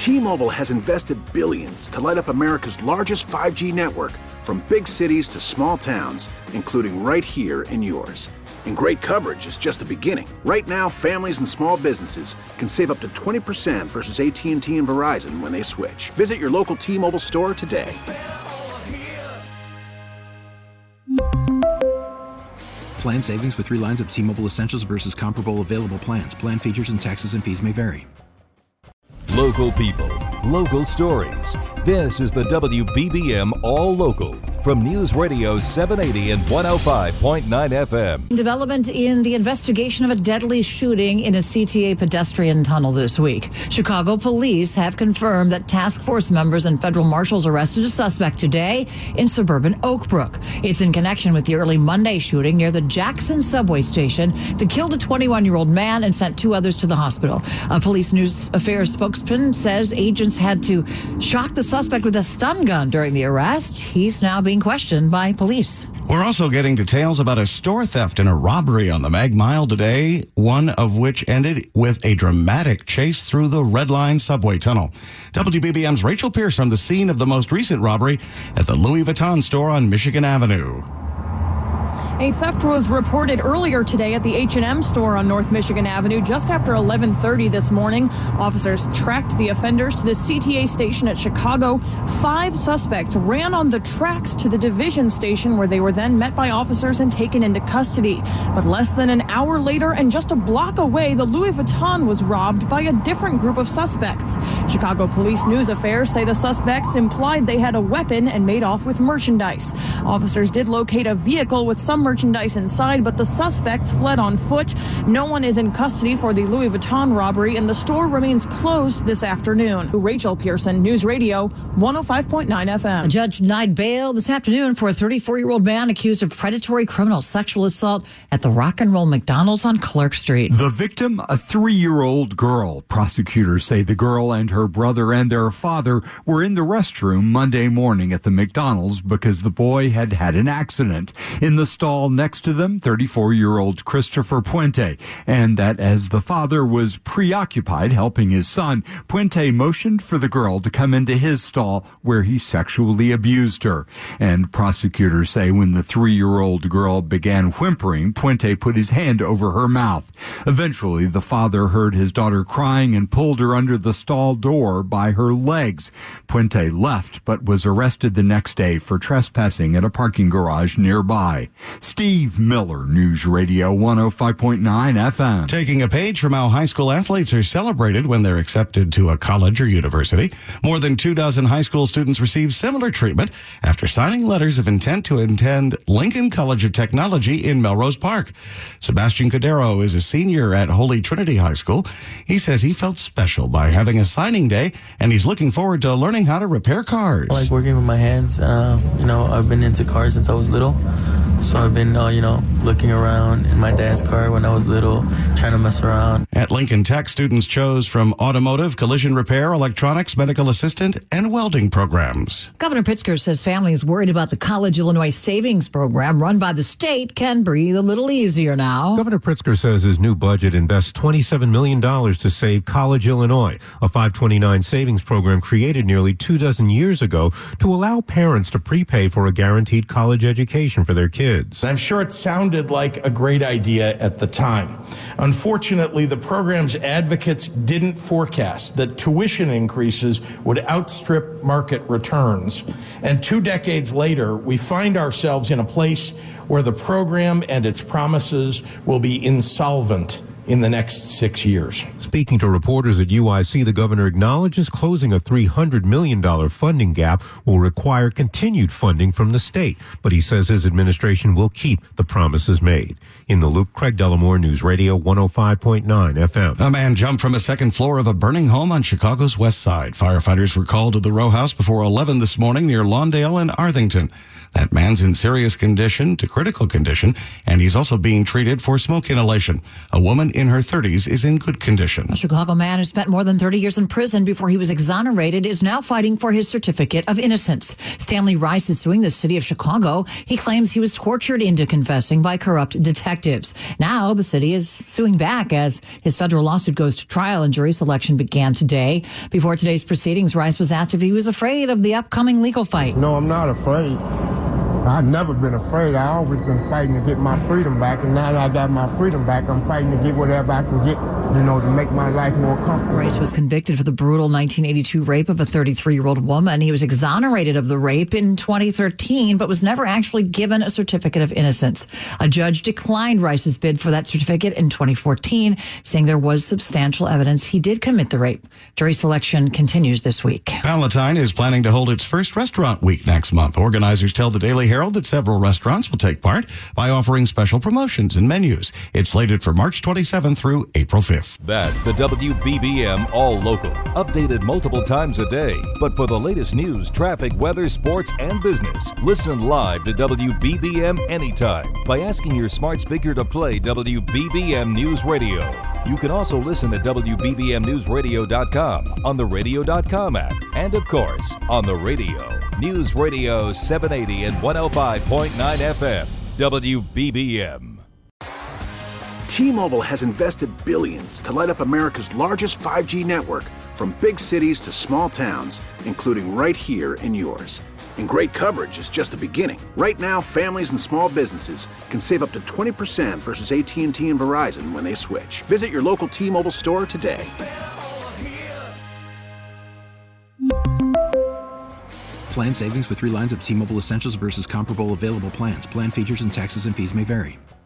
T-Mobile has invested billions to light up America's largest 5G network, from big cities to small towns, including right here in yours. And great coverage is just the beginning. Right now, families and small businesses can save up to 20% versus AT&T and Verizon when they switch. Visit your local T-Mobile store today. Plan savings with 3 lines of T-Mobile Essentials versus comparable available plans. Plan features and taxes and fees may vary. Local people, local stories. This is the WBBM All Local from News Radio 780 and 105.9 FM. Development in the investigation of a deadly shooting in a CTA pedestrian tunnel this week. Chicago police have confirmed that task force members and federal marshals arrested a suspect today in suburban Oak Brook. It's in connection with the early Monday shooting near the Jackson subway station that killed a 21-year-old man and sent 2 others to the hospital. A police news affairs spokesman says agents had to shock the suspect with a stun gun during the arrest. He's now being questioned by police. We're also getting details about a store theft and a robbery on the Mag Mile today, one of which ended with a dramatic chase through the Red Line subway tunnel. WBBM's Rachel Pierce on the scene of the most recent robbery at the Louis Vuitton store on Michigan Avenue. A theft was reported earlier today at the H&M store on North Michigan Avenue just after 11:30 this morning. Officers tracked the offenders to the CTA station at Chicago. 5 suspects ran on the tracks to the division station, where they were then met by officers and taken into custody. But less than an hour later and just a block away, the Louis Vuitton was robbed by a different group of suspects. Chicago Police News Affairs say the suspects implied they had a weapon and made off with merchandise. Officers did locate a vehicle with some merchandise inside, but the suspects fled on foot. No one is in custody for the Louis Vuitton robbery, and the store remains closed this afternoon. Rachel Pearson, News Radio 105.9 FM. A judge denied bail this afternoon for a 34-year-old man accused of predatory criminal sexual assault at the Rock and Roll McDonald's on Clark Street. The victim, a 3-year-old girl. Prosecutors say the girl and her brother and their father were in the restroom Monday morning at the McDonald's because the boy had had an accident. In the stall next to them, 34-year-old Christopher Puente, and that as the father was preoccupied helping his son, Puente motioned for the girl to come into his stall where he sexually abused her. And prosecutors say when the 3-year-old girl began whimpering, Puente put his hand over her mouth. Eventually, the father heard his daughter crying and pulled her under the stall door by her legs. Puente left but was arrested the next day for trespassing at a parking garage nearby. Steve Miller, News Radio 105.9 FM. Taking a page from how high school athletes are celebrated when they're accepted to a college or university, more than 24 high school students received similar treatment after signing letters of intent to attend Lincoln College of Technology in Melrose Park. Sebastian Cordero is a senior at Holy Trinity High School. He says he felt special by having a signing day, and he's looking forward to learning how to repair cars. I like working with my hands. I've been into cars since I was little. So I've been, looking around in my dad's car when I was little, trying to mess around. At Lincoln Tech, students chose from automotive, collision repair, electronics, medical assistant, and welding programs. Governor Pritzker says families worried about the College Illinois Savings Program run by the state can breathe a little easier now. Governor Pritzker says his new budget invests $27 million to save College Illinois, a 529 savings program created nearly 24 years ago to allow parents to prepay for a guaranteed college education for their kids. I'm sure it sounded like a great idea at the time. Unfortunately, the program's advocates didn't forecast that tuition increases would outstrip market returns. And 2 decades later, we find ourselves in a place where the program and its promises will be insolvent in the next 6 years. Speaking to reporters at UIC, the governor acknowledges closing a $300 million funding gap will require continued funding from the state, but he says his administration will keep the promises made. In the Loop, Craig Dellamore, News Radio 105.9 FM. A man jumped from a second floor of a burning home on Chicago's west side. Firefighters were called to the row house before 11 this morning near Lawndale and Arthington. That man's in serious condition to critical condition, and he's also being treated for smoke inhalation. A woman in her 30s, is in good condition. A Chicago man who spent more than 30 years in prison before he was exonerated is now fighting for his certificate of innocence. Stanley Rice is suing the city of Chicago. He claims he was tortured into confessing by corrupt detectives. Now the city is suing back as his federal lawsuit goes to trial and jury selection began today. Before today's proceedings, Rice was asked if he was afraid of the upcoming legal fight. No, I'm not afraid. I've never been afraid. I always been fighting to get my freedom back, and now that I got my freedom back, I'm fighting to get whatever I can get, to make my life more comfortable. Rice was convicted for the brutal 1982 rape of a 33-year-old woman. He was exonerated of the rape in 2013, but was never actually given a certificate of innocence. A judge declined Rice's bid for that certificate in 2014, saying there was substantial evidence he did commit the rape. Jury selection continues this week. Palatine is planning to hold its first restaurant week next month. Organizers tell the Daily Herald that several restaurants will take part by offering special promotions and menus. It's slated for March 27th through April 5th. That's the WBBM All Local. Updated multiple times a day. But for the latest news, traffic, weather, sports, and business, listen live to WBBM anytime by asking your smart speaker to play WBBM News Radio. You can also listen at WBBMNewsRadio.com, on the Radio.com app, and of course, on the radio. News Radio 780 and 105.9 FM, WBBM. T-Mobile has invested billions to light up America's largest 5G network, from big cities to small towns, including right here in yours. And great coverage is just the beginning. Right now, families and small businesses can save up to 20% versus AT&T and Verizon when they switch. Visit your local T-Mobile store today. Plan savings with 3 lines of T-Mobile Essentials versus comparable available plans. Plan features and taxes and fees may vary.